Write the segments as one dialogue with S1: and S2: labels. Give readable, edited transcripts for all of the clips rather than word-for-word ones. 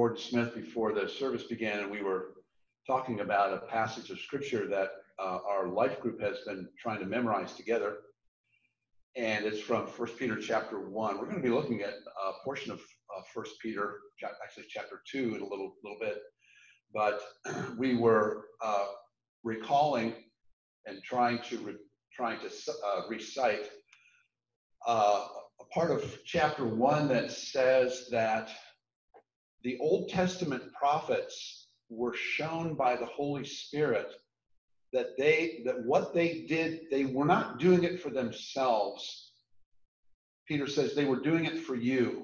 S1: Gordon Smith before the service began, and we were talking about a passage of scripture that our life group has been trying to memorize together. And it's from 1 Peter chapter 1. We're going to be looking at a portion of 1 Peter, actually chapter 2 in a little bit. But we were recalling and trying to recite a part of chapter 1 that says that the Old Testament prophets were shown by the Holy Spirit that what they did, they were not doing it for themselves. Peter says they were doing it for you.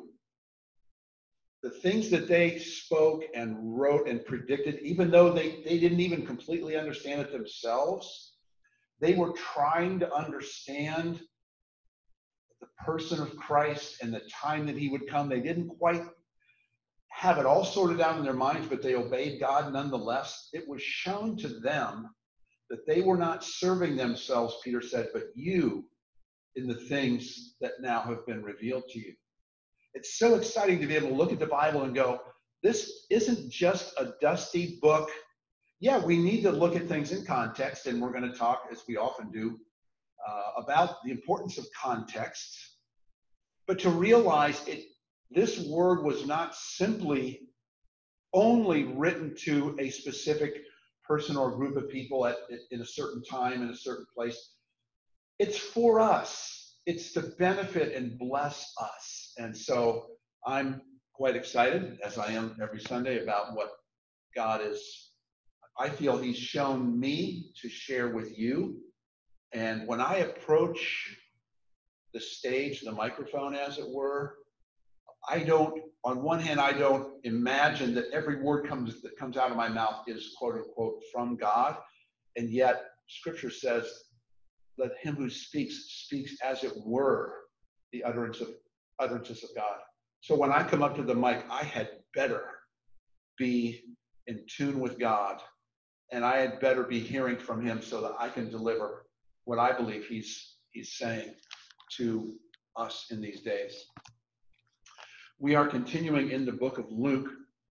S1: The things that they spoke and wrote and predicted, even though they didn't even completely understand it themselves, they were trying to understand the person of Christ and the time that he would come. They didn't quite have it all sorted out in their minds, but they obeyed God nonetheless. It was shown to them that they were not serving themselves, Peter said, but you in the things that now have been revealed to you. It's so exciting to be able to look at the Bible and go, this isn't just a dusty book. Yeah, we need to look at things in context, and we're going to talk, as we often do, about the importance of context. But to realize this word was not simply only written to a specific person or group of people in a certain time, in a certain place. It's for us. It's to benefit and bless us. And so I'm quite excited, as I am every Sunday, about what God I feel he's shown me to share with you. And when I approach the stage, the microphone, as it were, on one hand, I don't imagine that every word that comes out of my mouth is quote unquote from God. And yet scripture says, let him who speaks as it were the utterances of God. So when I come up to the mic, I had better be in tune with God, and I had better be hearing from him so that I can deliver what I believe he's saying to us in these days. We are continuing in the book of Luke,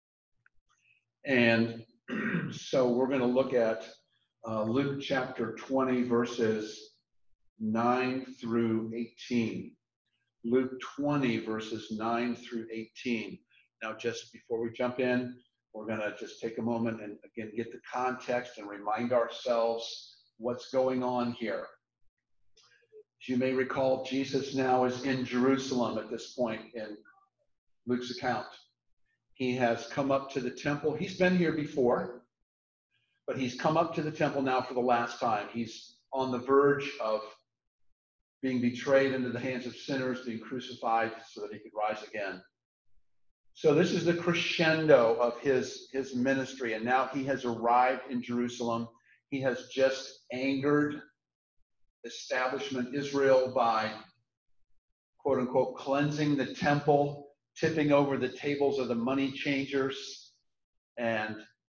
S1: and so we're going to look at Luke chapter 20, verses 9 through 18. Luke 20, verses 9 through 18. Now, just before we jump in, we're going to just take a moment and again get the context and remind ourselves what's going on here. As you may recall, Jesus now is in Jerusalem at this point in Luke's account. He has come up to the temple. He's been here before, but he's come up to the temple now for the last time. He's on the verge of being betrayed into the hands of sinners, being crucified so that he could rise again. So this is the crescendo of his ministry, and now he has arrived in Jerusalem. He has just angered establishment Israel by, quote unquote, cleansing the temple, tipping over the tables of the money changers, and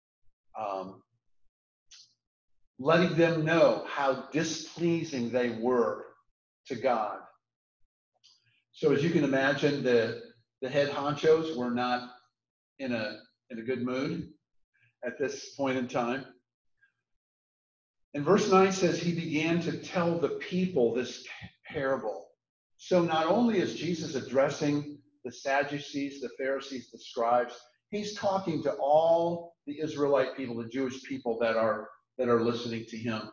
S1: letting them know how displeasing they were to God. So as you can imagine, the head honchos were not in a good mood at this point in time. And verse 9 says he began to tell the people this parable. So not only is Jesus addressing the Sadducees, the Pharisees, the scribes, he's talking to all the Israelite people, the Jewish people that are listening to him.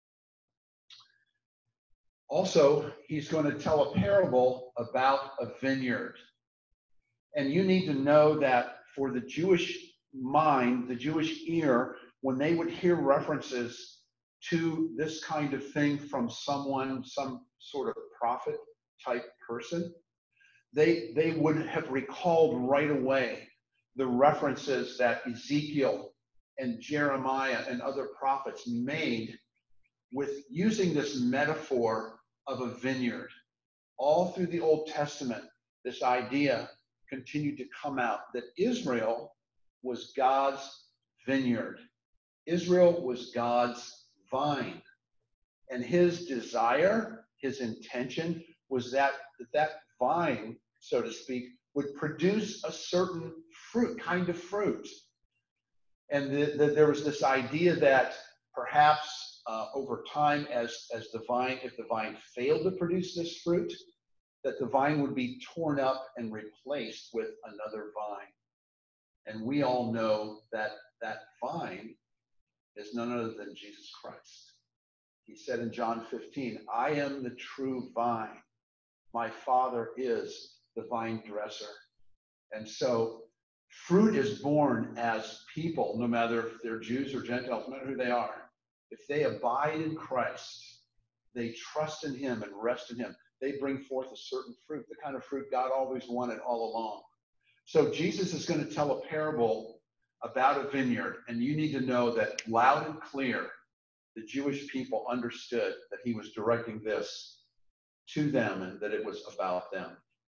S1: Also, he's going to tell a parable about a vineyard. And you need to know that for the Jewish mind, the Jewish ear, when they would hear references to this kind of thing from someone, some sort of prophet type person, they would have recalled right away the references that Ezekiel and Jeremiah and other prophets made with using this metaphor of a vineyard. All through the Old Testament, this idea continued to come out that Israel was God's vineyard. Israel was God's vine. And his desire, his intention was that vine, so to speak, would produce a certain kind of fruit. And there was this idea that perhaps over time, if the vine failed to produce this fruit, that the vine would be torn up and replaced with another vine. And we all know that that vine is none other than Jesus Christ. He said in John 15, I am the true vine. My Father is the vine dresser. And so fruit is born as people, no matter if they're Jews or Gentiles, no matter who they are. If they abide in Christ, they trust in him and rest in him, they bring forth a certain fruit, the kind of fruit God always wanted all along. So Jesus is going to tell a parable about a vineyard, and you need to know that loud and clear, the Jewish people understood that he was directing this to them and that it was about them.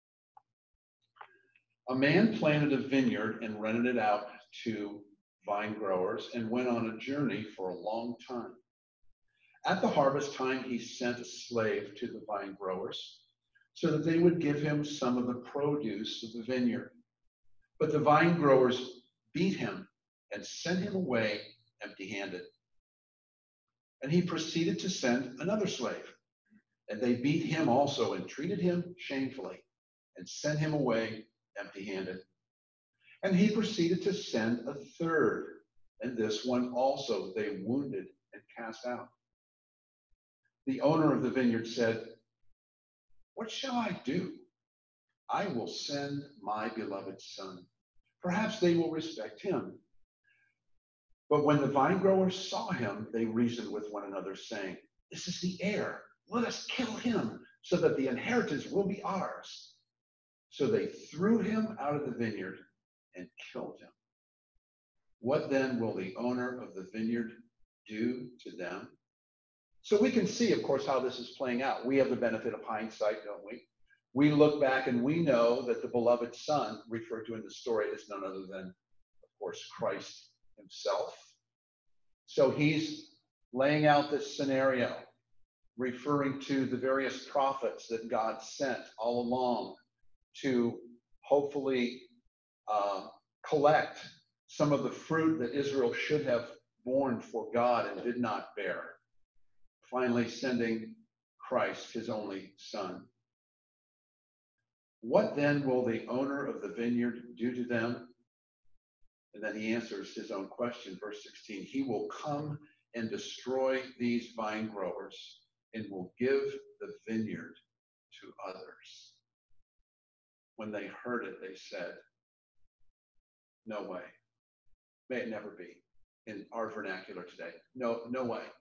S1: A man planted a vineyard and rented it out to vine growers and went on a journey for a long time. At the harvest time, he sent a slave to the vine growers so that they would give him some of the produce of the vineyard. But the vine growers beat him and sent him away empty-handed. And he proceeded to send another slave. And they beat him also and treated him shamefully and sent him away empty-handed. And he proceeded to send a third. And this one also they wounded and cast out. The owner of the vineyard said, what shall I do? I will send my beloved son. Perhaps they will respect him. But when the vine growers saw him, they reasoned with one another, saying, this is the heir. Let us kill him so that the inheritance will be ours. So they threw him out of the vineyard and killed him. What then will the owner of the vineyard do to them? So we can see, of course, how this is playing out. We have the benefit of hindsight, don't we? We look back and we know that the beloved son referred to in the story is none other than, of course, Christ himself. So he's laying out this scenario, referring to the various prophets that God sent all along to hopefully collect some of the fruit that Israel should have borne for God and did not bear. Finally sending Christ, his only son. What then will the owner of the vineyard do to them? And then he answers his own question, verse 16. He will come and destroy these vine growers and will give the vineyard to others. When they heard it, they said, no way. May it never be. In our vernacular today, no way. No way.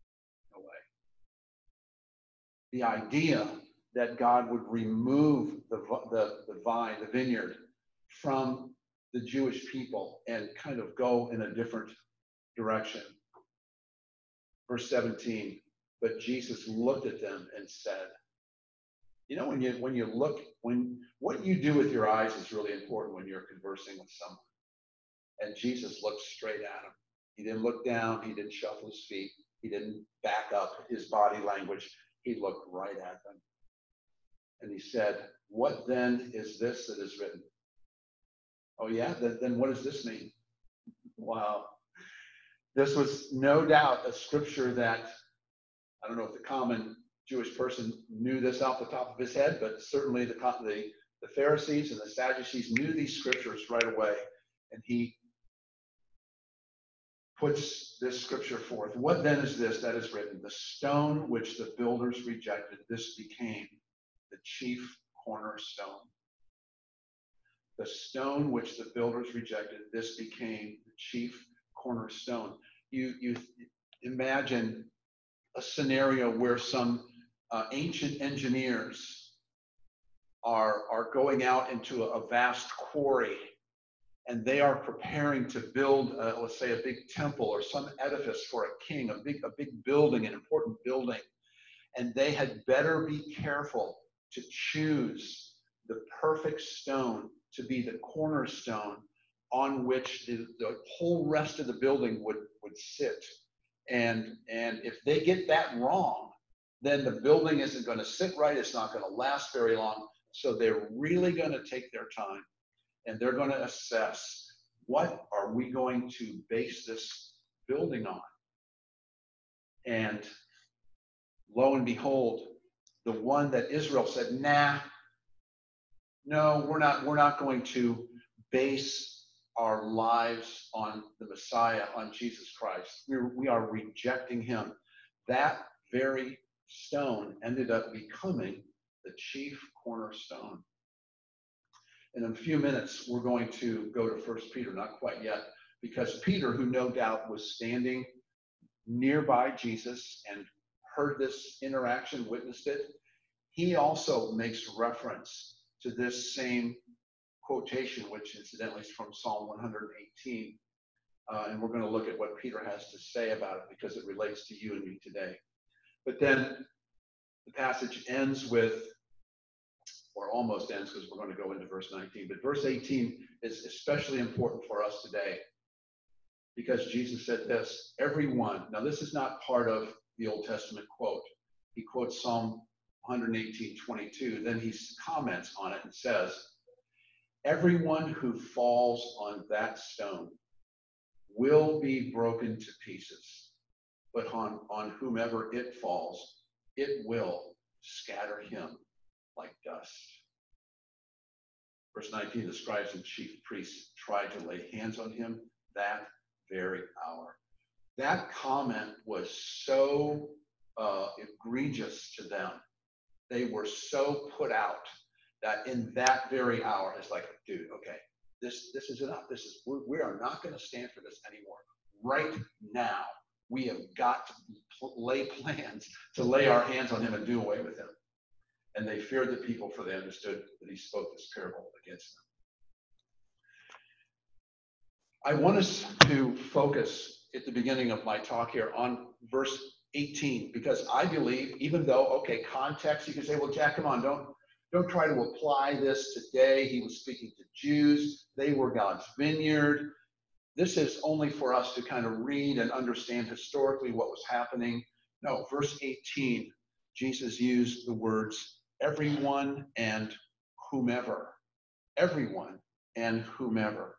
S1: The idea that God would remove the vine, the vineyard, from the Jewish people and kind of go in a different direction. Verse 17, but Jesus looked at them and said, you know, what you do with your eyes is really important when you're conversing with someone. And Jesus looked straight at him. He didn't look down. He didn't shuffle his feet. He didn't back up his body language. He looked right at them. And he said, what then is this that is written? Oh yeah, then what does this mean? Wow. This was no doubt a scripture that, I don't know if the common Jewish person knew this off the top of his head, but certainly the Pharisees and the Sadducees knew these scriptures right away. And he puts this scripture forth. What then is this that is written? The stone which the builders rejected, this became the chief cornerstone. The stone which the builders rejected, this became the chief cornerstone. You imagine a scenario where some ancient engineers are going out into a vast quarry, and they are preparing to build, let's say, a big temple or some edifice for a king, a big building, an important building. And they had better be careful to choose the perfect stone to be the cornerstone on which the whole rest of the building would sit. And if they get that wrong, then the building isn't going to sit right. It's not going to last very long. So they're really going to take their time. and they're going to assess, what are we going to base this building on? And lo and behold, the one that Israel said, nah, no, we're not going to base our lives on the Messiah, on Jesus Christ. We are rejecting him. That very stone ended up becoming the chief cornerstone. In a few minutes, we're going to go to 1 Peter, not quite yet, because Peter, who no doubt was standing nearby Jesus and heard this interaction, witnessed it, he also makes reference to this same quotation, which incidentally is from Psalm 118. And we're going to look at what Peter has to say about it because it relates to you and me today. But then the passage ends with, or almost ends, because we're going to go into verse 19. But verse 18 is especially important for us today because Jesus said this, everyone, now this is not part of the Old Testament quote. He quotes Psalm 118:22. Then he comments on it and says, everyone who falls on that stone will be broken to pieces, but on whomever it falls, it will scatter him like dust. Verse 19, the scribes and chief priests tried to lay hands on him that very hour. That comment was so egregious to them. They were so put out that in that very hour, it's like, dude, okay, this is enough. We are not going to stand for this anymore. Right now, we have got to lay plans to lay our hands on him and do away with him. And they feared the people, for they understood that he spoke this parable against them. I want us to focus at the beginning of my talk here on verse 18, because I believe, even though, okay, context, you can say, well, Jack, come on, don't try to apply this today. He was speaking to Jews. They were God's vineyard. This is only for us to kind of read and understand historically what was happening. No, verse 18, Jesus used the words everyone and whomever. Everyone and whomever.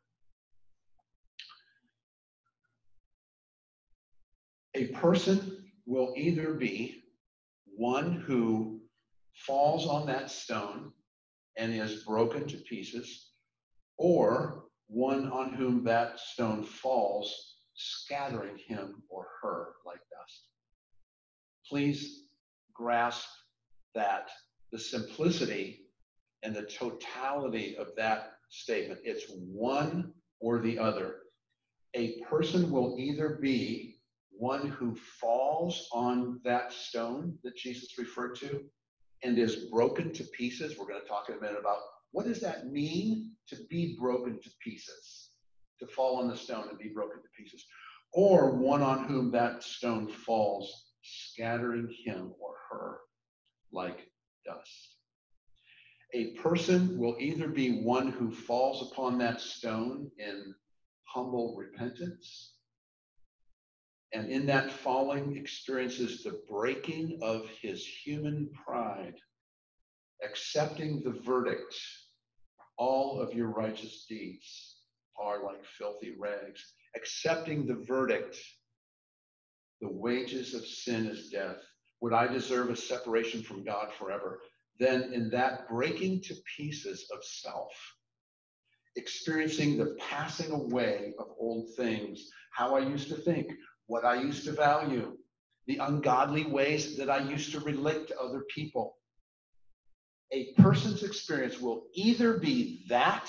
S1: A person will either be one who falls on that stone and is broken to pieces, or one on whom that stone falls, scattering him or her like dust. Please grasp that, the simplicity and the totality of that statement. It's one or the other. A person will either be one who falls on that stone that Jesus referred to and is broken to pieces. We're going to talk in a minute about what does that mean to be broken to pieces, to fall on the stone and be broken to pieces, or one on whom that stone falls, scattering him or her like dust. A person will either be one who falls upon that stone in humble repentance, and in that falling experiences the breaking of his human pride, accepting the verdict, all of your righteous deeds are like filthy rags, accepting the verdict, the wages of sin is death. Would I deserve a separation from God forever? Then in that breaking to pieces of self, experiencing the passing away of old things, how I used to think, what I used to value, the ungodly ways that I used to relate to other people. A person's experience will either be that,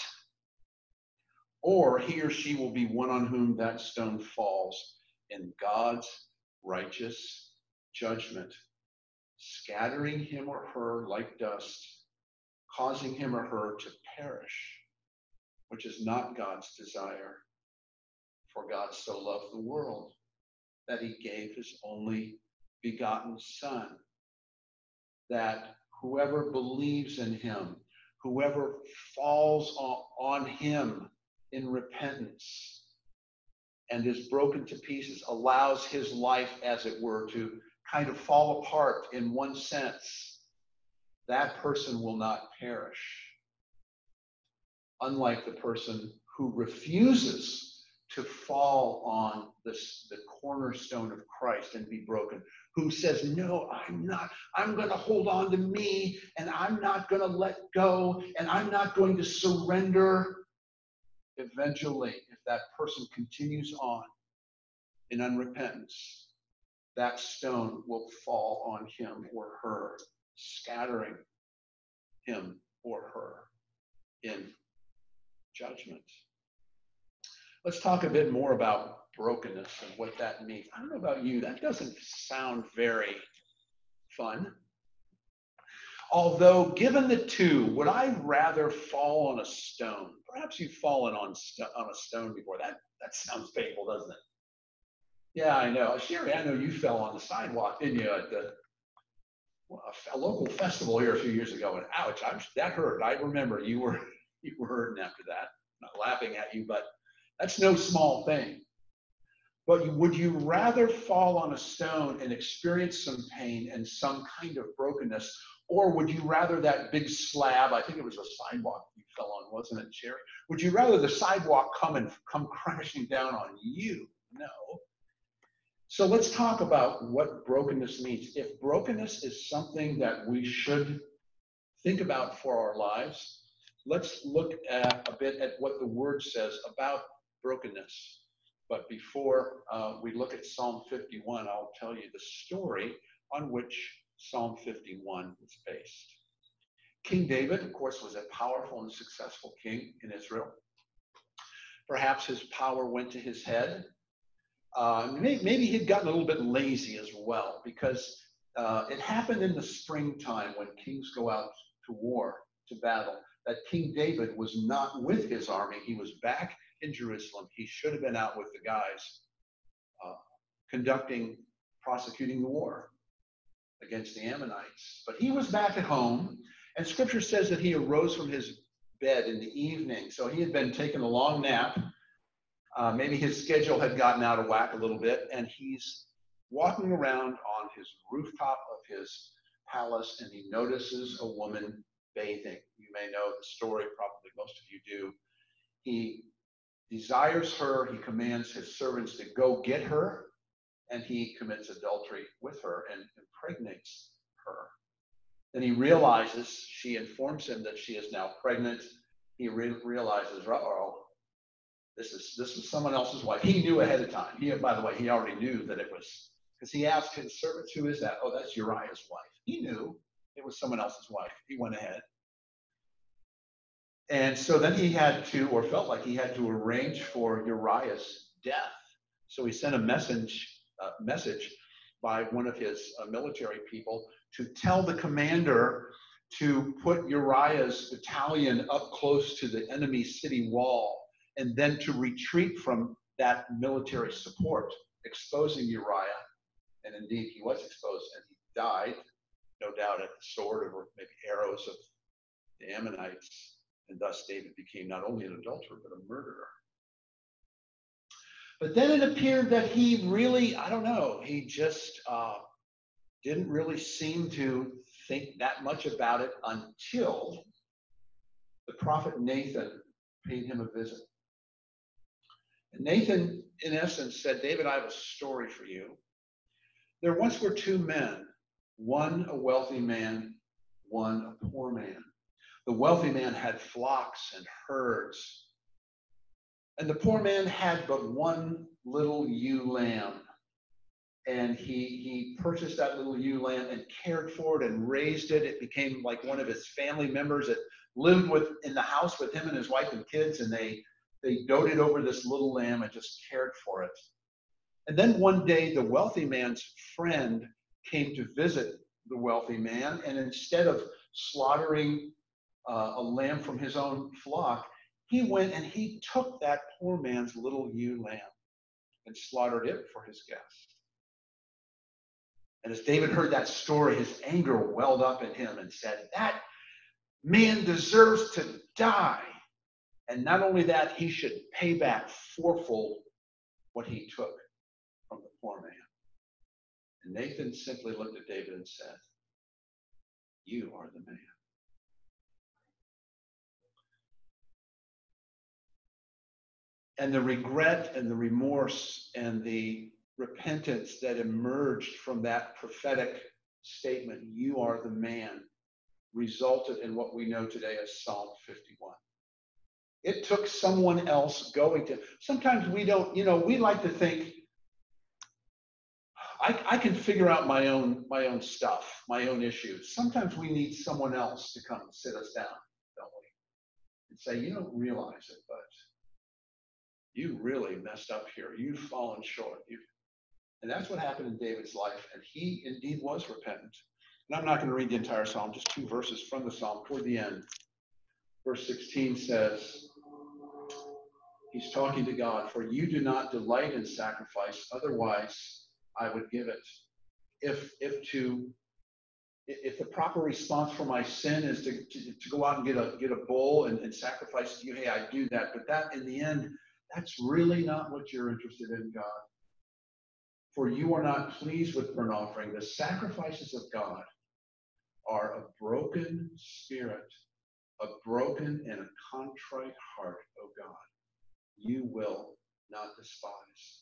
S1: or he or she will be one on whom that stone falls in God's righteous judgment, scattering him or her like dust, causing him or her to perish, which is not God's desire. For God so loved the world that he gave his only begotten Son, that whoever believes in him, whoever falls on him in repentance and is broken to pieces, allows his life, as it were, to kind of fall apart in one sense, that person will not perish, unlike the person who refuses to fall on the cornerstone of Christ and be broken, who says, no, I'm not, I'm going to hold on to me, and I'm not going to let go, and I'm not going to surrender. Eventually, if that person continues on in unrepentance, that stone will fall on him or her, scattering him or her in judgment. Let's talk a bit more about brokenness and what that means. I don't know about you, that doesn't sound very fun. Although, given the two, would I rather fall on a stone? Perhaps you've fallen on a stone before. That sounds painful, doesn't it? Yeah, I know. Sherry, I know you fell on the sidewalk, didn't you, at a local festival here a few years ago, and ouch, that hurt. I remember you were hurting after that. I'm not laughing at you, but that's no small thing. But would you rather fall on a stone and experience some pain and some kind of brokenness, or would you rather that big slab, I think it was a sidewalk you fell on, wasn't it, Sherry? Would you rather the sidewalk come crashing down on you? No. So let's talk about what brokenness means. If brokenness is something that we should think about for our lives, let's look at a bit at what the word says about brokenness. But before we look at Psalm 51, I'll tell you the story on which Psalm 51 is based. King David, of course, was a powerful and successful king in Israel. Perhaps his power went to his head. Maybe he'd gotten a little bit lazy as well, because it happened in the springtime when kings go out to war, to battle, that King David was not with his army. He was back in Jerusalem. He should have been out with the guys prosecuting the war against the Ammonites. But he was back at home, and scripture says that he arose from his bed in the evening. So he had been taking a long nap. Maybe his schedule had gotten out of whack a little bit, and he's walking around on his rooftop of his palace, and he notices a woman bathing. You may know the story, probably most of you do. He desires her, he commands his servants to go get her, and he commits adultery with her and impregnates her. Then he realizes, she informs him that she is now pregnant. He realizes, uh-oh, this is someone else's wife. He knew ahead of time. By the way, he already knew that it was, because he asked his servants, who is that? Oh, that's Uriah's wife. He knew it was someone else's wife. He went ahead. And so then he had to, or felt like he had to, arrange for Uriah's death. So he sent a message by one of his military people to tell the commander to put Uriah's battalion up close to the enemy city wall, and then to retreat from that military support, exposing Uriah. And indeed, he was exposed, and he died, no doubt, at the sword or maybe arrows of the Ammonites. And thus David became not only an adulterer, but a murderer. But then it appeared that he really, I don't know, he just didn't really seem to think that much about it until the prophet Nathan paid him a visit. And Nathan, in essence, said, David, I have a story for you. There once were two men, one a wealthy man, one a poor man. The wealthy man had flocks and herds, and the poor man had but one little ewe lamb. And he purchased that little ewe lamb and cared for it and raised it. It became like one of his family members that lived in the house with him and his wife and kids, and they doted over this little lamb and just cared for it. And then one day, the wealthy man's friend came to visit the wealthy man, and instead of slaughtering a lamb from his own flock, he went and he took that poor man's little ewe lamb and slaughtered it for his guest. And as David heard that story, his anger welled up in him and said, that man deserves to die. And not only that, he should pay back fourfold what he took from the poor man. And Nathan simply looked at David and said, you are the man. And the regret and the remorse and the repentance that emerged from that prophetic statement, "You are the man," resulted in what we know today as Psalm 51. It took someone else going to, sometimes we don't, we like to think, I can figure out my own stuff, my own issues. Sometimes we need someone else to come and sit us down, don't we? And say, "You don't realize it, but you really messed up here. You've fallen short." And that's what happened in David's life. And he indeed was repentant. And I'm not going to read the entire psalm, just 2 verses from the psalm toward the end. Verse 16 says, he's talking to God, "For you do not delight in sacrifice, otherwise I would give it." If the proper response for my sin is to go out and get a bull and sacrifice to you, hey, I do that. But that, in the end, that's really not what you're interested in, God. "For you are not pleased with burnt offering. The sacrifices of God are a broken spirit, a broken and a contrite heart, O God. You will not despise."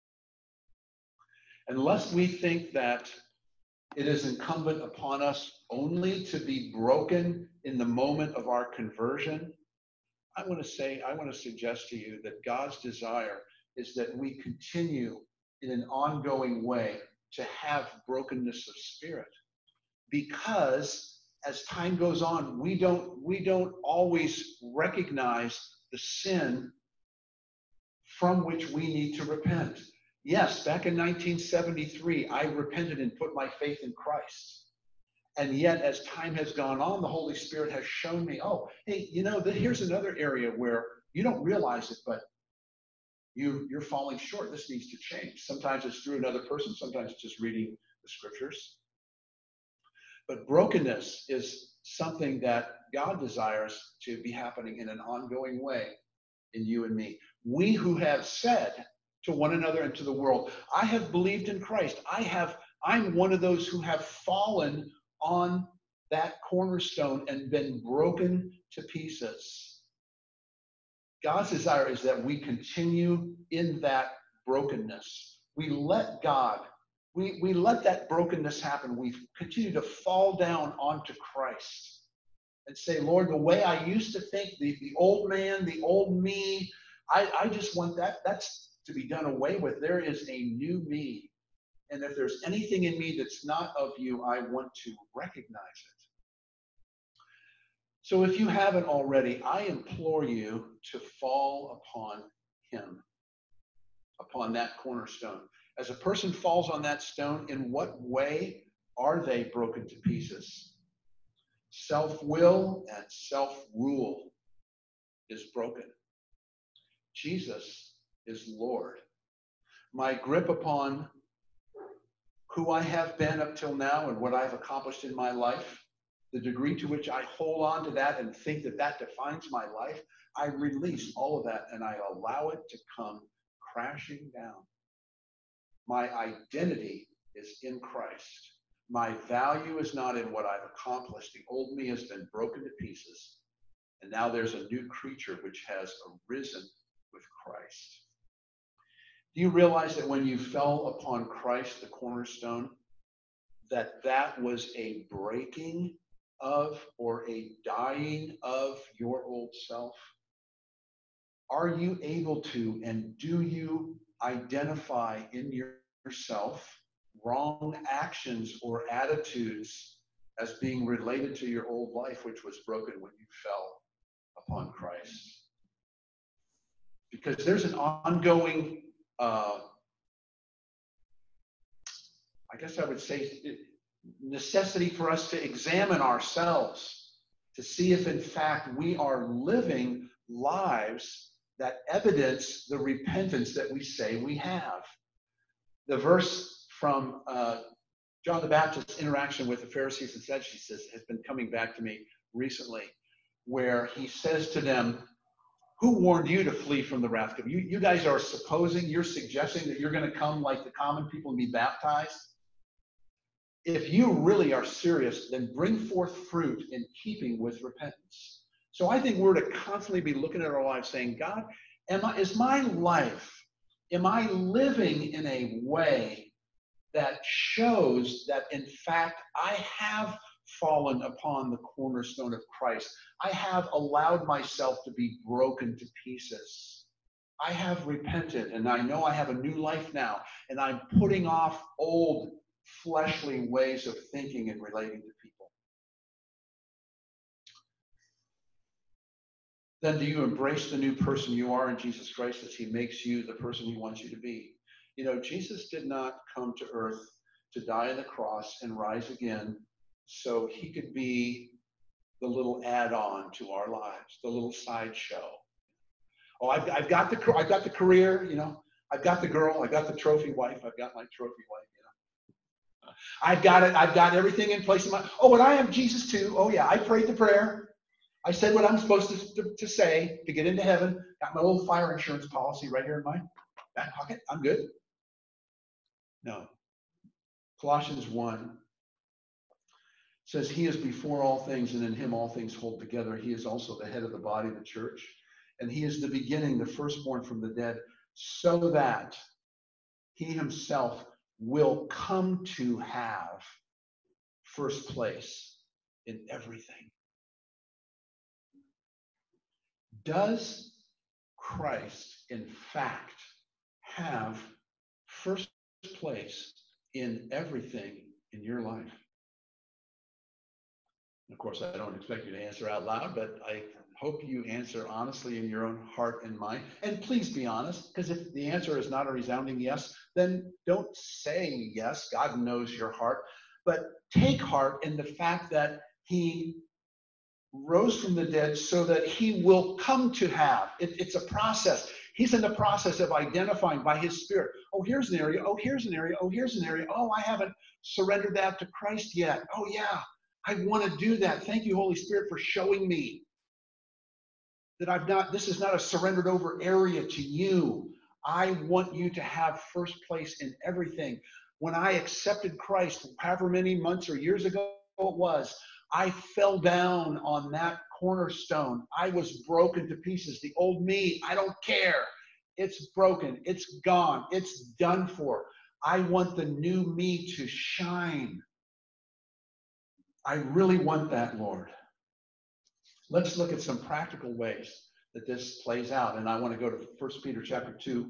S1: Unless we think that it is incumbent upon us only to be broken in the moment of our conversion, I want to suggest to you that God's desire is that we continue in an ongoing way to have brokenness of spirit. Because as time goes on, we don't always recognize the sin from which we need to repent. Yes, back in 1973, I repented and put my faith in Christ. And yet, as time has gone on, the Holy Spirit has shown me, oh, hey, here's another area where you don't realize it, but you're falling short. This needs to change. Sometimes it's through another person. Sometimes it's just reading the scriptures. But brokenness is something that God desires to be happening in an ongoing way in you and me. We who have said to one another and to the world, "I have believed in Christ. I'm one of those who have fallen on that cornerstone and been broken to pieces." God's desire is that we continue in that brokenness. We let God, we let that brokenness happen. We continue to fall down onto Christ and say, "Lord, the way I used to think, the old man, the old me, I just want that's to be done away with. There is a new me. And if there's anything in me that's not of you, I want to recognize it." So if you haven't already, I implore you to fall upon him, upon that cornerstone. As a person falls on that stone, in what way are they broken to pieces? Self-will and self-rule is broken. Jesus is Lord. My grip upon who I have been up till now and what I've accomplished in my life, the degree to which I hold on to that and think that that defines my life, I release all of that and I allow it to come crashing down. My identity is in Christ. My value is not in what I've accomplished. The old me has been broken to pieces, and now there's a new creature which has arisen with Christ. Do you realize that when you fell upon Christ, the cornerstone, that was a breaking of or a dying of your old self? Are you able to, and do you identify in yourself wrong actions or attitudes as being related to your old life, which was broken when you fell upon Christ? Because there's an ongoing I guess I would say necessity for us to examine ourselves to see if in fact we are living lives that evidence the repentance that we say we have. The verse from John the Baptist's interaction with the Pharisees and Sadducees has been coming back to me recently, where he says to them, "Who warned you to flee from the wrath? You guys are you're suggesting that you're going to come like the common people and be baptized. If you really are serious, then bring forth fruit in keeping with repentance." So I think we're to constantly be looking at our lives saying, "God, Is my life, am I living in a way that shows that in fact I have fallen upon the cornerstone of Christ? I have allowed myself to be broken to pieces. I have repented, and I know I have a new life now, and I'm putting off old fleshly ways of thinking and relating to people. Then do you embrace the new person you are in Jesus Christ as he makes you the person he wants you to be? You know, Jesus did not come to earth to die on the cross and rise again so he could be the little add-on to our lives, the little sideshow. Oh, I've got the career, you know, I've got the girl, I've got the trophy wife, I've got my trophy wife, you know. I've got it, I've got everything in place in my, oh, and I am Jesus too. Oh yeah, I prayed the prayer. I said what I'm supposed to say to get into heaven. Got my little fire insurance policy right here in my back pocket. I'm good. No. Colossians 1 says, he is before all things, and in him all things hold together. He is also the head of the body of the church. And he is the beginning, the firstborn from the dead, so that he himself will come to have first place in everything. Does Christ, in fact, have first place in everything in your life? Of course, I don't expect you to answer out loud, but I hope you answer honestly in your own heart and mind. And please be honest, because if the answer is not a resounding yes, then don't say yes. God knows your heart. But take heart in the fact that he rose from the dead so that he will come to have. It's a process. He's in the process of identifying by his Spirit. Oh, here's an area. Oh, here's an area. Oh, here's an area. Oh, I haven't surrendered that to Christ yet. Oh, yeah, I want to do that. Thank you, Holy Spirit, for showing me that this is not a surrendered over area to you. I want you to have first place in everything. When I accepted Christ, however many months or years ago it was, I fell down on that cornerstone. I was broken to pieces. The old me, I don't care. It's broken. It's gone. It's done for. I want the new me to shine. I really want that, Lord. Let's look at some practical ways that this plays out. And I want to go to 1 Peter chapter 2.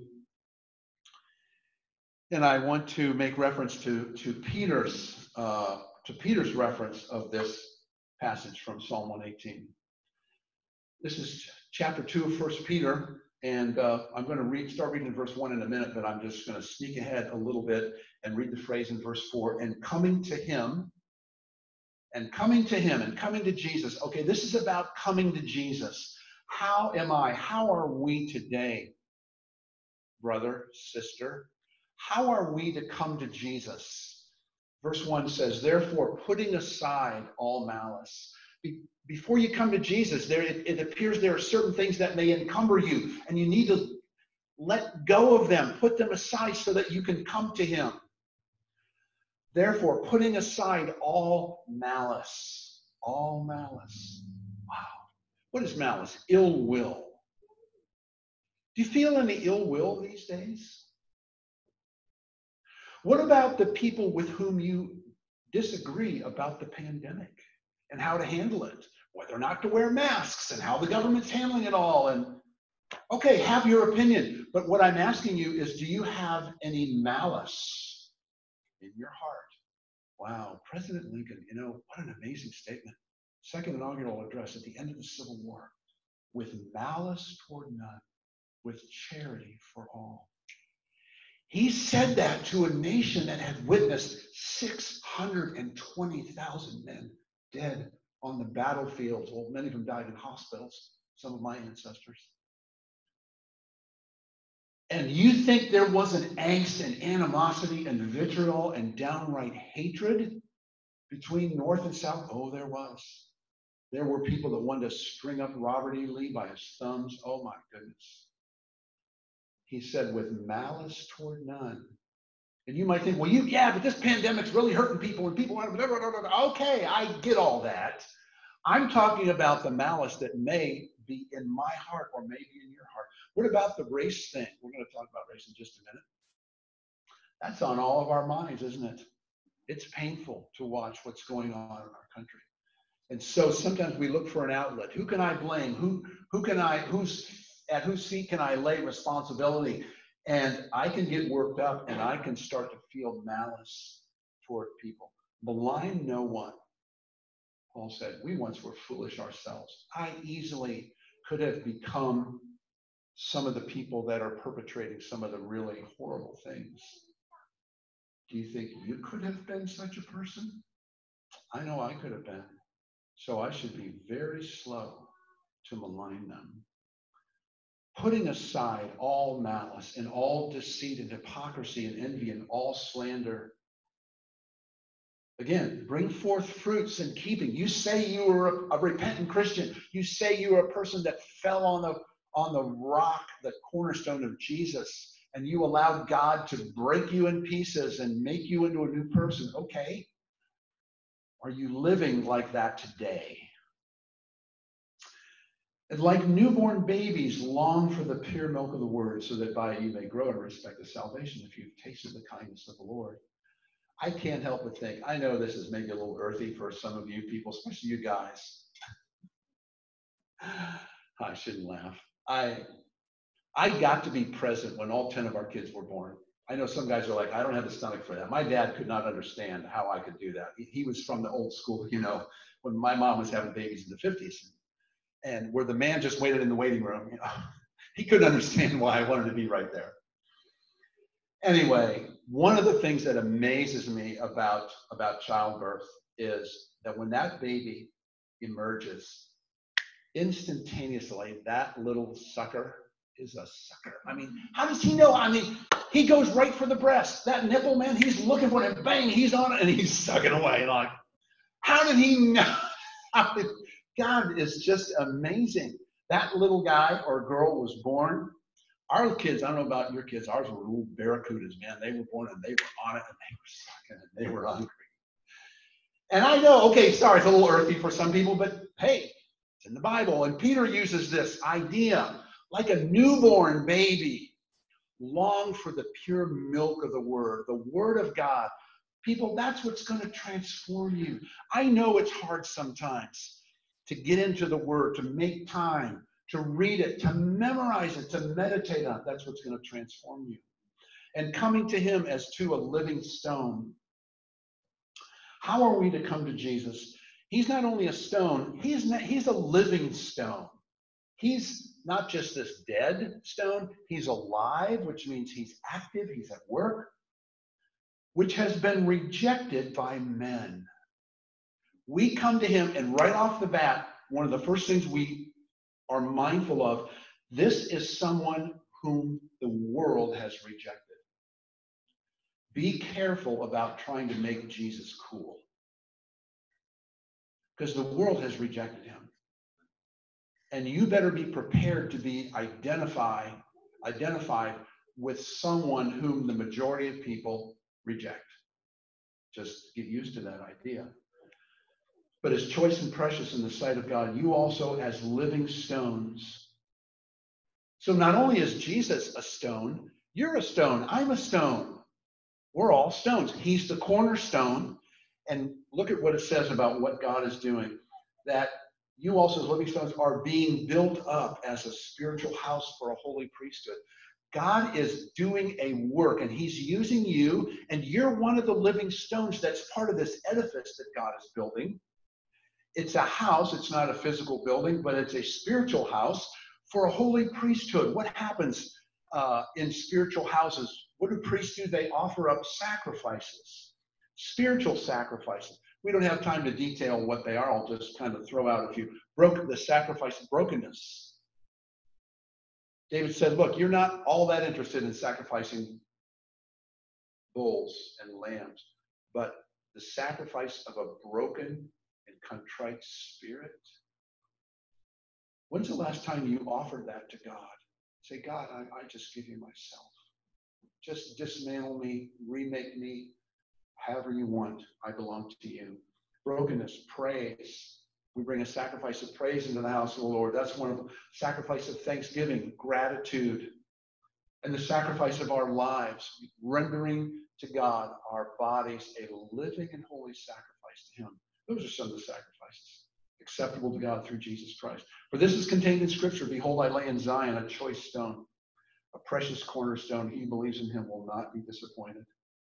S1: And I want to make reference to Peter's reference of this passage from Psalm 118. This is chapter 2 of 1 Peter, and I'm going to start reading verse 1 in a minute, but I'm just going to sneak ahead a little bit and read the phrase in verse 4, and coming to him, and coming to Jesus. Okay, this is about coming to Jesus. How are we today, brother, sister? How are we to come to Jesus? Verse 1 says, therefore, putting aside all malice. Before you come to Jesus, it appears there are certain things that may encumber you, and you need to let go of them, put them aside so that you can come to him. Therefore, putting aside all malice. All malice. Wow. What is malice? Ill will. Do you feel any ill will these days? What about the people with whom you disagree about the pandemic and how to handle it? Whether or not to wear masks and how the government's handling it all. And okay, have your opinion. But what I'm asking you is, do you have any malice in your heart? Wow, President Lincoln, you know, what an amazing statement. Second inaugural address at the end of the Civil War. With malice toward none, with charity for all. He said that to a nation that had witnessed 620,000 men dead on the battlefields. Well, many of them died in hospitals, some of my ancestors. And you think there wasn't angst and animosity and vitriol and downright hatred between North and South? Oh, there was. There were people that wanted to string up Robert E. Lee by his thumbs. Oh, my goodness. He said, with malice toward none. And you might think, well, but this pandemic's really hurting people and people want to, okay, I get all that. I'm talking about the malice that may be in my heart or maybe in your heart. What about the race thing? We're going to talk about race in just a minute. That's on all of our minds, isn't it? It's painful to watch what's going on in our country. And so sometimes we look for an outlet. Who can I blame? At whose feet can I lay responsibility? And I can get worked up and I can start to feel malice toward people. Malign no one. Paul said, we once were foolish ourselves. I easily could have become some of the people that are perpetrating some of the really horrible things. Do you think you could have been such a person? I know I could have been. So I should be very slow to malign them. Putting aside all malice and all deceit and hypocrisy and envy and all slander. Again, bring forth fruits in keeping. You say you are a repentant Christian. You say you are a person that fell on the rock, the cornerstone of Jesus, and you allowed God to break you in pieces and make you into a new person. Okay. Are you living like that today? And like newborn babies, long for the pure milk of the word, so that by it you may grow in respect of salvation if you've tasted the kindness of the Lord. I can't help but think, I know this is maybe a little earthy for some of you people, especially you guys. I shouldn't laugh. I got to be present when all 10 of our kids were born. I know some guys are like, I don't have the stomach for that. My dad could not understand how I could do that. He was from the old school, when my mom was having babies in the 50s. And where the man just waited in the waiting room, he couldn't understand why I wanted to be right there. Anyway, one of the things that amazes me about childbirth is that when that baby emerges, instantaneously, that little sucker is a sucker. I mean, how does he know? I mean, he goes right for the breast. That nipple, man, he's looking for it. Bang, he's on it, and he's sucking away. Like, how did he know? God is just amazing. That little guy or girl was born. Our kids, I don't know about your kids, ours were little barracudas, man. They were born and they were on it and they were sucking and they were hungry. And I know, okay, sorry, it's a little earthy for some people, but hey, it's in the Bible. And Peter uses this idea, like a newborn baby, long for the pure milk of the word of God. People, that's what's going to transform you. I know it's hard sometimes to get into the word, to make time, to read it, to memorize it, to meditate on it. That's what's going to transform you. And coming to him as to a living stone. How are we to come to Jesus? He's not only a stone, he's a living stone. He's not just this dead stone, he's alive, which means he's active, he's at work, which has been rejected by men. We come to him, and right off the bat, one of the first things we are mindful of, this is someone whom the world has rejected. Be careful about trying to make Jesus cool, because the world has rejected him. And you better be prepared to be identified with someone whom the majority of people reject. Just get used to that idea. But as choice and precious in the sight of God, you also as living stones. So not only is Jesus a stone, you're a stone, I'm a stone. We're all stones. He's the cornerstone. And look at what it says about what God is doing. That you also as living stones are being built up as a spiritual house for a holy priesthood. God is doing a work, and he's using you, and you're one of the living stones that's part of this edifice that God is building. It's a house. It's not a physical building, but it's a spiritual house for a holy priesthood. What happens in spiritual houses? What do priests do? They offer up sacrifices, spiritual sacrifices. We don't have time to detail what they are. I'll just kind of throw out a few. The sacrifice of brokenness. David said, look, you're not all that interested in sacrificing bulls and lambs, but the sacrifice of a broken and contrite spirit. When's the last time you offered that to God? Say, God, I just give you myself. Just dismantle me, remake me, however you want. I belong to you. Brokenness, praise. We bring a sacrifice of praise into the house of the Lord. That's one of the sacrifice of thanksgiving, gratitude, and the sacrifice of our lives, rendering to God our bodies a living and holy sacrifice to him. Those are some of the sacrifices acceptable to God through Jesus Christ. For this is contained in Scripture. Behold, I lay in Zion a choice stone, a precious cornerstone. He who believes in him will not be disappointed.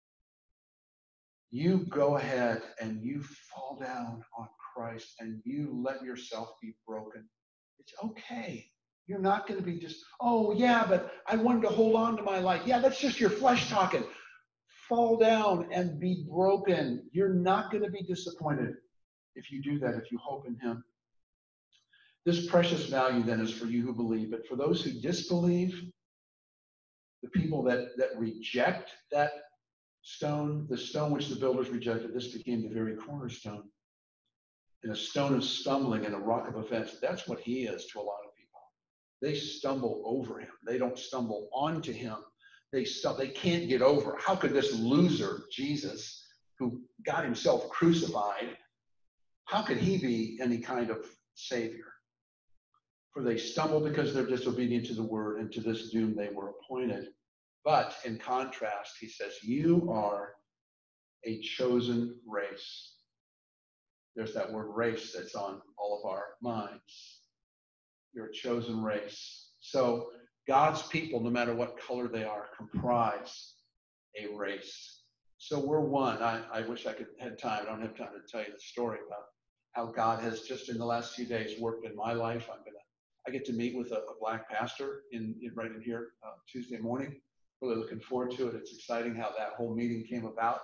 S1: You go ahead and you fall down on Christ and you let yourself be broken. It's okay. You're not going to be just, oh yeah, but I wanted to hold on to my life. Yeah, that's just your flesh talking. Fall down and be broken. You're not going to be disappointed if you do that, if you hope in him. This precious value then is for you who believe, but for those who disbelieve, the people that reject that stone, the stone which the builders rejected, this became the very cornerstone, and a stone of stumbling and a rock of offense. That's what he is to a lot of people. They stumble over him. They don't stumble onto him. They can't get over. How could this loser, Jesus, who got himself crucified, how could he be any kind of savior? For they stumble because they're disobedient to the word, and to this doom they were appointed. But in contrast, he says, you are a chosen race. There's that word race that's on all of our minds. You're a chosen race. So God's people, no matter what color they are, comprise a race. So we're one. I wish I could have time. I don't have time to tell you the story about how God has just in the last few days worked in my life. I get to meet with a black pastor right in here Tuesday morning. Really looking forward to it. It's exciting how that whole meeting came about.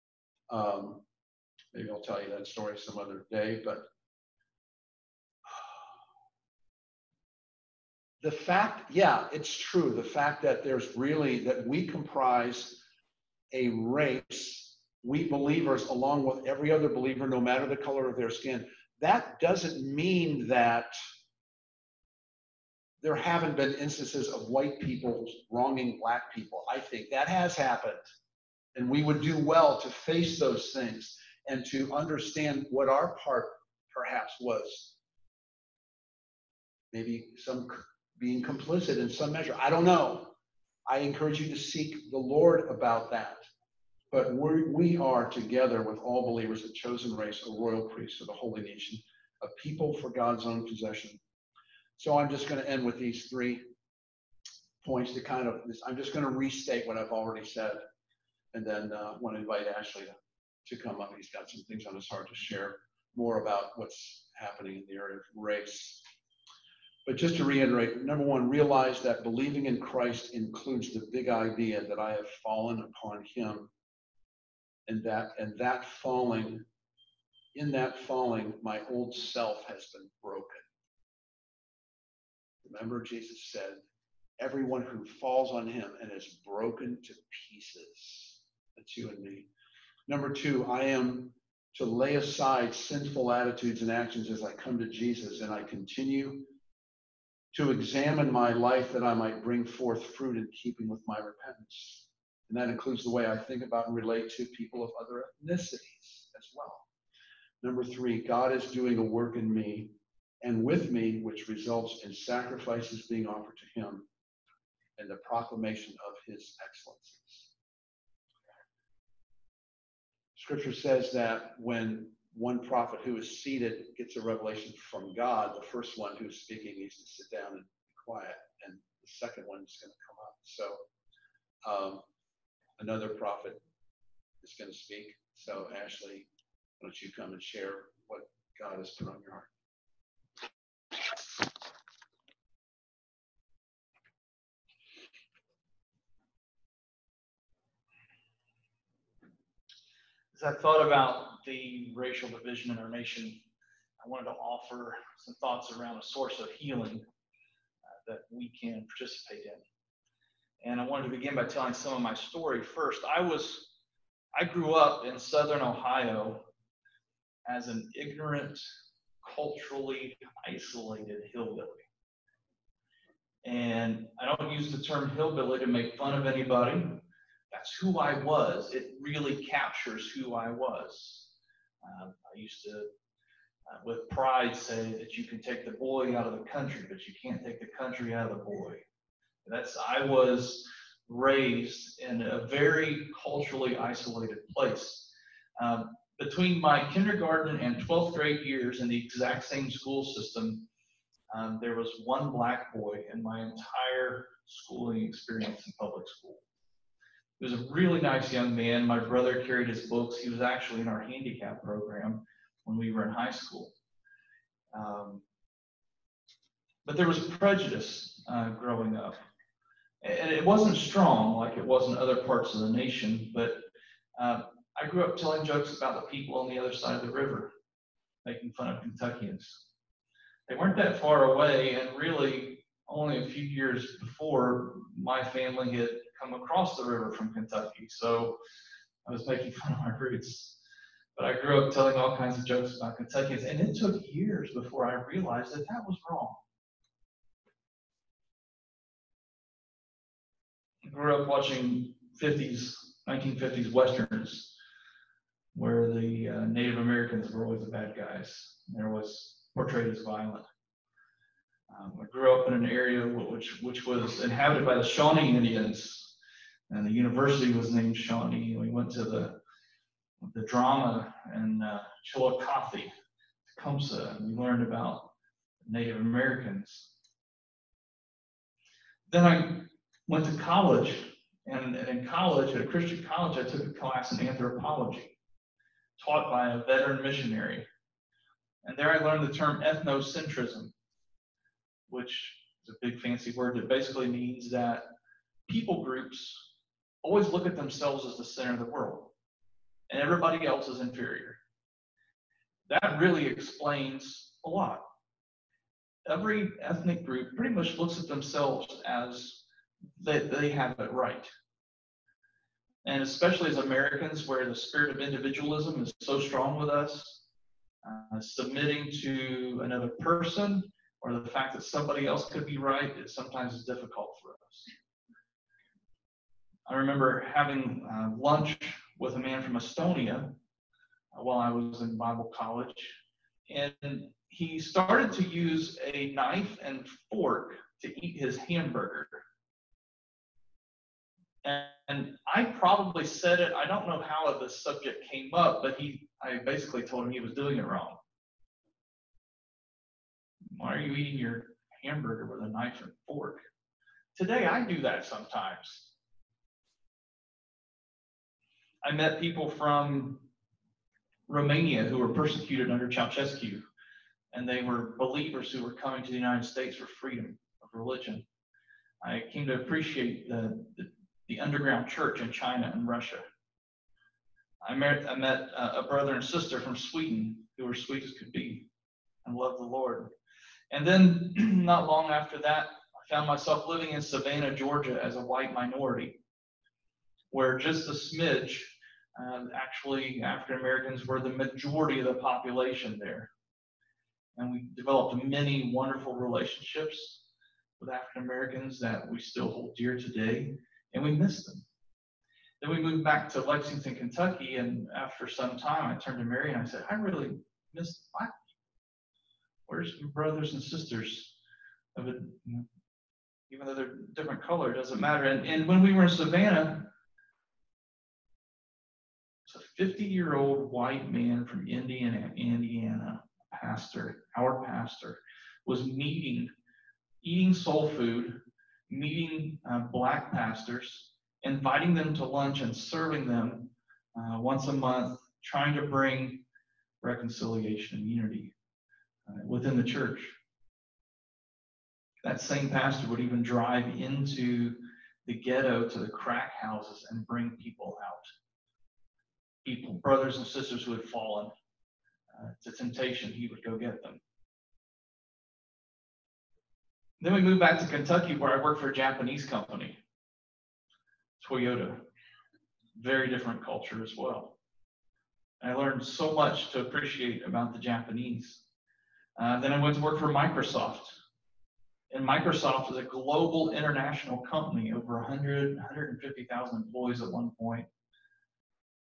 S1: Maybe I'll tell you that story some other day, but the fact, yeah, it's true. The fact that that we comprise a race, we believers, along with every other believer, no matter the color of their skin, that doesn't mean that there haven't been instances of white people wronging black people. I think that has happened. And we would do well to face those things and to understand what our part perhaps was. Maybe some being complicit in some measure. I don't know. I encourage you to seek the Lord about that. But we are together with all believers, a chosen race, a royal priesthood, a holy nation, a people for God's own possession. So I'm just going to end with these 3 points to I'm just going to restate what I've already said. And then want to invite Ashley to come up. He's got some things on his heart to share more about what's happening in the area of race. But just to reiterate, number 1, realize that believing in Christ includes the big idea that I have fallen upon him. And that falling, my old self has been broken. Remember, Jesus said, everyone who falls on him and is broken to pieces. That's you and me. Number 2, I am to lay aside sinful attitudes and actions as I come to Jesus, and I continue to examine my life that I might bring forth fruit in keeping with my repentance. And that includes the way I think about and relate to people of other ethnicities as well. Number 3, God is doing a work in me and with me, which results in sacrifices being offered to him and the proclamation of his excellencies. Scripture says that when one prophet who is seated gets a revelation from God, the first one who's speaking needs to sit down and be quiet, and the second one is going to come up. So another prophet is going to speak. So Ashley, why don't you come and share what God has put on your heart?
S2: As I thought about the racial division in our nation, I wanted to offer some thoughts around a source of healing that we can participate in. And I wanted to begin by telling some of my story first. I grew up in southern Ohio as an ignorant, culturally isolated hillbilly. And I don't use the term hillbilly to make fun of anybody. That's who I was. It really captures who I was. I used to with pride say that you can take the boy out of the country, but you can't take the country out of the boy. I was raised in a very culturally isolated place. Between my kindergarten and 12th grade years in the exact same school system, there was one black boy in my entire schooling experience in public school. He was a really nice young man. My brother carried his books. He was actually in our handicap program when we were in high school. But there was prejudice growing up. And it wasn't strong like it was in other parts of the nation, but I grew up telling jokes about the people on the other side of the river, making fun of Kentuckians. They weren't that far away, and really only a few years before, my family had come across the river from Kentucky, so I was making fun of my roots. But I grew up telling all kinds of jokes about Kentuckians, and it took years before I realized that that was wrong. I grew up watching 1950s Westerns, where the Native Americans were always the bad guys. There was portrayed as violent. I grew up in an area which was inhabited by the Shawnee Indians, and the university was named Shawnee. We went to the drama in Chillicothe, Tecumseh, and we learned about Native Americans. Then I went to college, and in college, at a Christian college, I took a class in anthropology, taught by a veteran missionary. And there I learned the term ethnocentrism, which is a big fancy word that basically means that people groups always look at themselves as the center of the world, and everybody else is inferior. That really explains a lot. Every ethnic group pretty much looks at themselves as they have it right. And especially as Americans, where the spirit of individualism is so strong with us, submitting to another person or the fact that somebody else could be right is sometimes difficult for us. I remember having lunch with a man from Estonia while I was in Bible college, and he started to use a knife and fork to eat his hamburger. And I probably said it, I don't know how the subject came up, but I basically told him he was doing it wrong. Why are you eating your hamburger with a knife and fork? Today, I do that sometimes. I met people from Romania who were persecuted under Ceausescu, and they were believers who were coming to the United States for freedom of religion. I came to appreciate the underground church in China and Russia. I met a brother and sister from Sweden who were sweet as could be and loved the Lord. And then not long after that, I found myself living in Savannah, Georgia as a white minority, where just a smidge, actually African Americans were the majority of the population there. And we developed many wonderful relationships with African Americans that we still hold dear today, and we miss them. Then we moved back to Lexington, Kentucky, and after some time, I turned to Mary and I said, I really miss black people. Where's your brothers and sisters? Even though they're different color, it doesn't matter. And when we were in Savannah, it's a 50-year-old white man from Indiana, pastor, our pastor, was eating soul food, meeting black pastors, inviting them to lunch and serving them once a month, trying to bring reconciliation and unity within the church. That same pastor would even drive into the ghetto to the crack houses and bring people out. People, brothers and sisters who had fallen to temptation, he would go get them. Then we moved back to Kentucky, where I worked for a Japanese company, Toyota. Very different culture as well. I learned so much to appreciate about the Japanese. Then I went to work for Microsoft. And Microsoft is a global international company, over 150,000 employees at one point.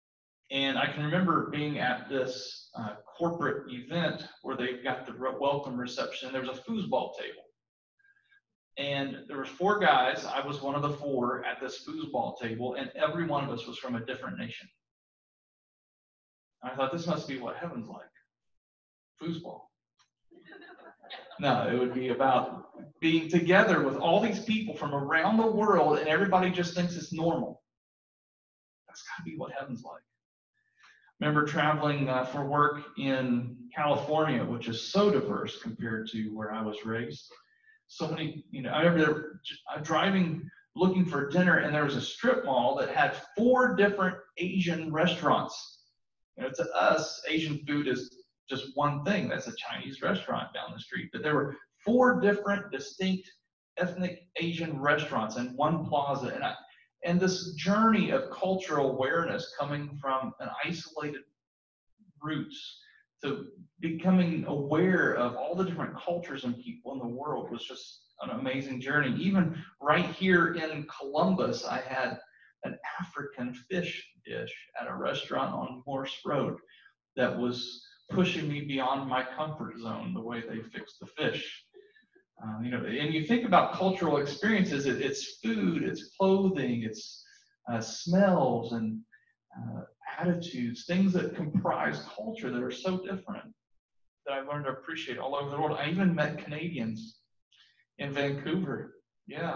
S2: And I can remember being at this corporate event where they've got the welcome reception. There was a foosball table. And there were 4 guys. I was one of the 4 at this foosball table, and every one of us was from a different nation. And I thought, this must be what heaven's like. Foosball. No, it would be about being together with all these people from around the world, and everybody just thinks it's normal. That's got to be what heaven's like. Remember traveling for work in California, which is so diverse compared to where I was raised. So many, I remember driving, looking for dinner, and there was a strip mall that had 4 different Asian restaurants. To us, Asian food is just one thing. That's a Chinese restaurant down the street. But there were 4 different distinct ethnic Asian restaurants in one plaza. And this journey of cultural awareness coming from an isolated roots to becoming aware of all the different cultures and people in the world was just an amazing journey. Even right here in Columbus, I had an African fish dish at a restaurant on Morse Road that was pushing me beyond my comfort zone, the way they fixed the fish. And you think about cultural experiences, it's food, it's clothing, it's smells and attitudes, things that comprise culture that are so different that I learned to appreciate all over the world. I even met Canadians in Vancouver. Yeah.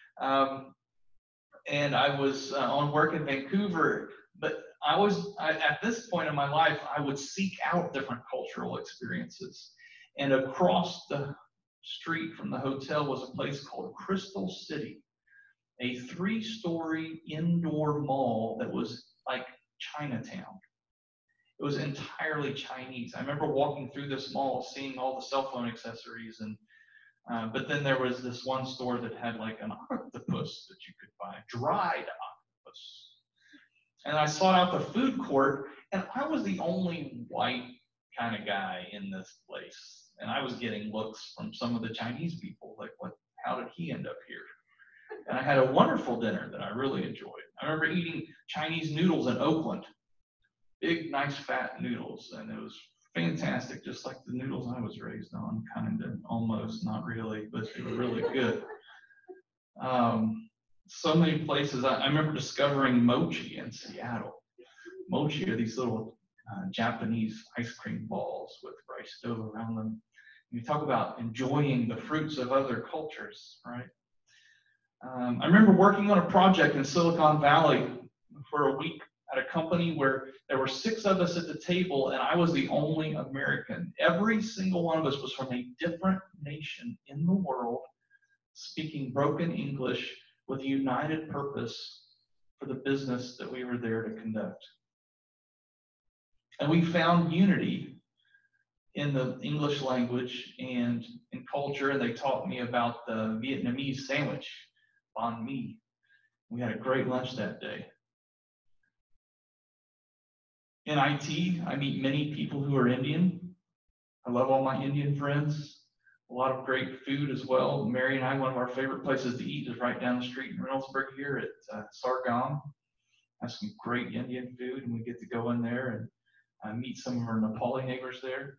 S2: And I was on work in Vancouver, but at this point in my life, I would seek out different cultural experiences. And across the street from the hotel was a place called Crystal City, a 3-story indoor mall that was like Chinatown. It was entirely Chinese. I remember walking through this mall, seeing all the cell phone accessories, and but then there was this one store that had like an octopus that you could buy, dried octopus. And I sought out the food court, and I was the only white kind of guy in this place. And I was getting looks from some of the Chinese people, like, how did he end up here? And I had a wonderful dinner that I really enjoyed. I remember eating Chinese noodles in Oakland, big, nice, fat noodles, and it was fantastic, just like the noodles I was raised on, kind of, almost, not really, but they were really good. So many places. I remember discovering mochi in Seattle. Mochi are these little Japanese ice cream balls with rice dough around them. You talk about enjoying the fruits of other cultures, right? I remember working on a project in Silicon Valley for a week at a company where there were 6 of us at the table, and I was the only American. Every single one of us was from a different nation in the world, speaking broken English with a united purpose for the business that we were there to conduct. And we found unity in the English language and in culture, and they taught me about the Vietnamese sandwich, banh mi. We had a great lunch that day. In IT, I meet many people who are Indian. I love all my Indian friends. A lot of great food as well. Mary and I, one of our favorite places to eat is right down the street in Reynoldsburg here at Sargam. Has some great Indian food, and we get to go in there and meet some of our Nepali neighbors there.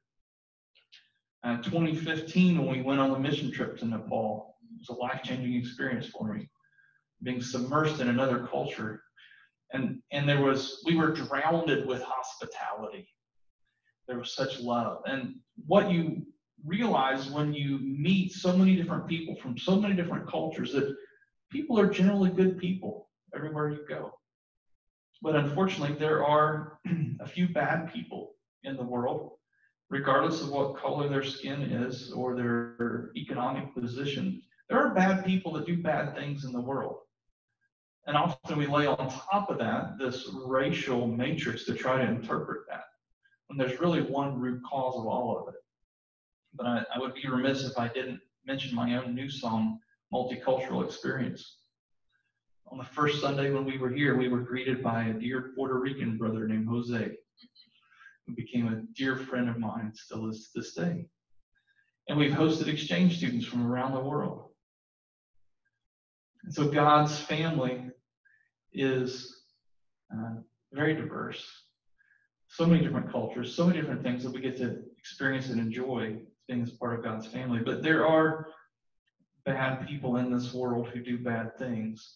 S2: 2015, when we went on the mission trip to Nepal, it was a life-changing experience for me, being submersed in another culture. And we were drowned with hospitality. There was such love. And what you realize when you meet so many different people from so many different cultures, that people are generally good people everywhere you go. But unfortunately, there are a few bad people in the world, regardless of what color their skin is or their economic position. There are bad people that do bad things in the world. And often we lay on top of that this racial matrix to try to interpret that, when there's really one root cause of all of it. But I would be remiss if I didn't mention my own new song, Multicultural Experience. On the first Sunday when we were here, we were greeted by a dear Puerto Rican brother named Jose, who became a dear friend of mine, still is to this day. And we've hosted exchange students from around the world. And so God's family is very diverse. so many different cultures, so many different things that we get to experience and enjoy being as part of God's family. But there are bad people in this world who do bad things.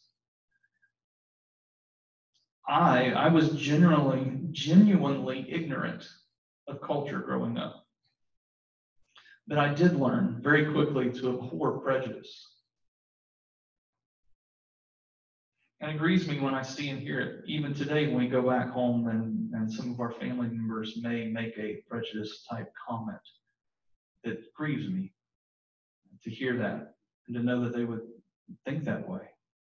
S2: I was genuinely ignorant of culture growing up. But I did learn very quickly to abhor prejudice. And it grieves me when I see and hear it. Even today, when we go back home and some of our family members may make a prejudice type comment, it grieves me to hear that and to know that they would think that way.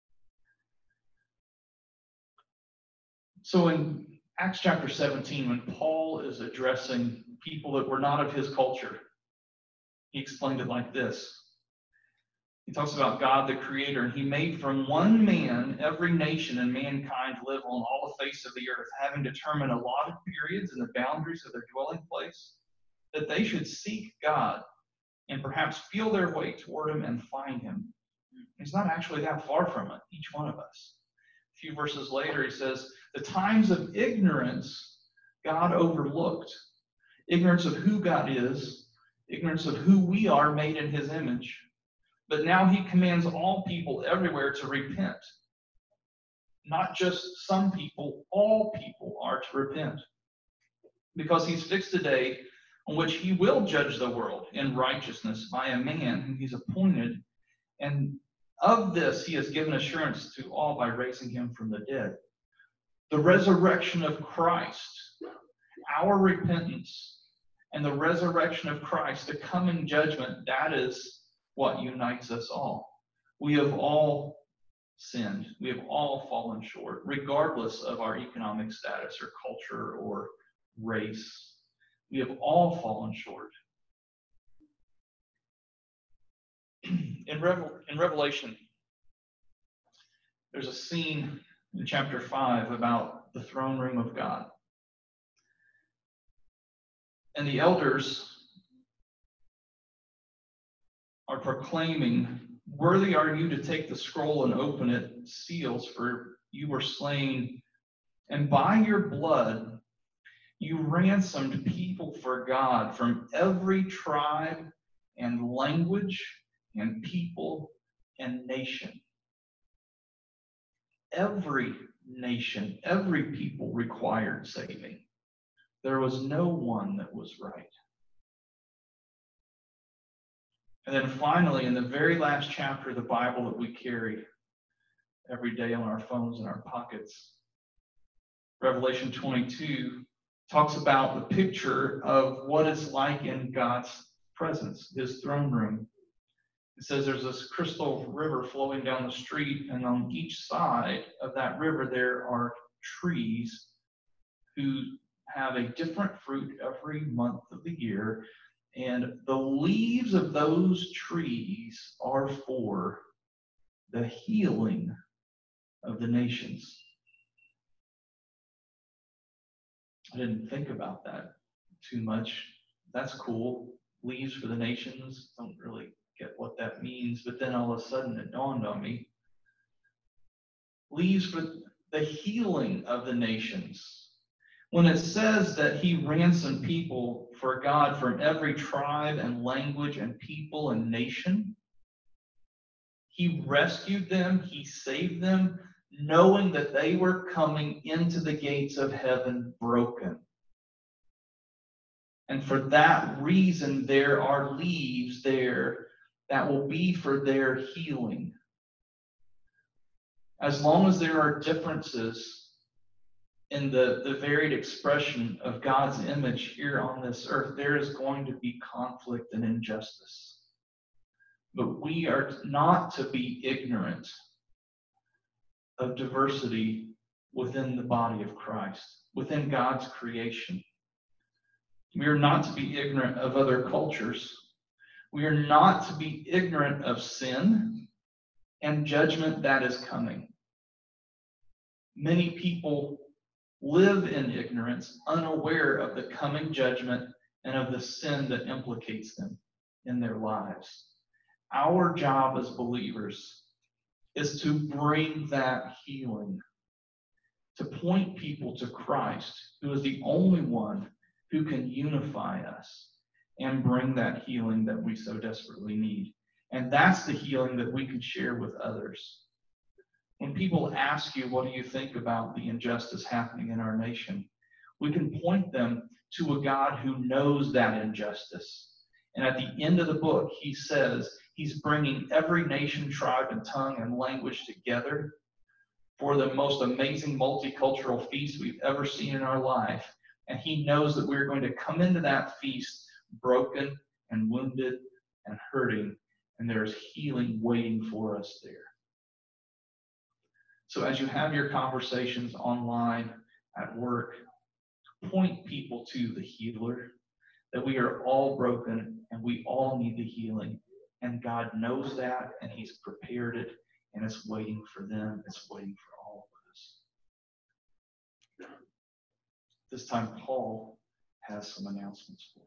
S2: So in Acts chapter 17, when Paul is addressing people that were not of his culture, he explained it like this. He talks about God, the Creator, and He made from one man every nation and mankind live on all the face of the earth, having determined allotted periods and the boundaries of their dwelling place, that they should seek God and perhaps feel their way toward Him and find Him. He's not actually that far from it, each one of us. A few verses later, he says, the times of ignorance God overlooked. Ignorance of who God is, ignorance of who we are made in His image. But now He commands all people everywhere to repent. Not just some people, all people are to repent. Because He's fixed a day on which He will judge the world in righteousness by a man whom He's appointed. And of this He has given assurance to all by raising Him from the dead. The resurrection of Christ, our repentance, and the resurrection of Christ, the coming judgment, that is what unites us all. We have all sinned. We have all fallen short, regardless of our economic status or culture or race. We have all fallen short. In Revelation, there's a scene in chapter 5 about the throne room of God. And the elders are proclaiming, worthy are you to take the scroll and open its seals, for you were slain, and by your blood you ransomed people for God from every tribe and language and people and nation. Every nation, every people required saving. There was no one that was right. And then finally, in the very last chapter of the Bible that we carry every day on our phones and our pockets, Revelation 22 talks about the picture of what it's like in God's presence, His throne room. It says there's this crystal river flowing down the street, and on each side of that river there are trees who have a different fruit every month of the year. And the leaves of those trees are for the healing of the nations. I didn't think about that too much. That's cool. Leaves for the nations. Don't really get what that means. But then all of a sudden it dawned on me. Leaves for the healing of the nations. When it says that He ransomed people for God from every tribe and language and people and nation, He rescued them, He saved them, knowing that they were coming into the gates of heaven broken. And for that reason, there are leaves there that will be for their healing. As long as there are differences in the varied expression of God's image here on this earth, there is going to be conflict and injustice. But we are not to be ignorant of diversity within the body of Christ, within God's creation. We are not to be ignorant of other cultures. We are not to be ignorant of sin and judgment that is coming. Many people live in ignorance, unaware of the coming judgment and of the sin that implicates them in their lives. Our job as believers is to bring that healing, to point people to Christ, who is the only one who can unify us and bring that healing that we so desperately need. And that's the healing that we can share with others. When people ask you, what do you think about the injustice happening in our nation? We can point them to a God who knows that injustice. And at the end of the book, he says he's bringing every nation, tribe, and tongue and language together for the most amazing multicultural feast we've ever seen in our life. And he knows that we're going to come into that feast broken and wounded and hurting, and there's healing waiting for us there. So as you have your conversations online, at work, point people to the healer, that we are all broken and we all need the healing. And God knows that, and he's prepared it, and it's waiting for them. It's waiting for all of us. This time, Paul has some announcements for us.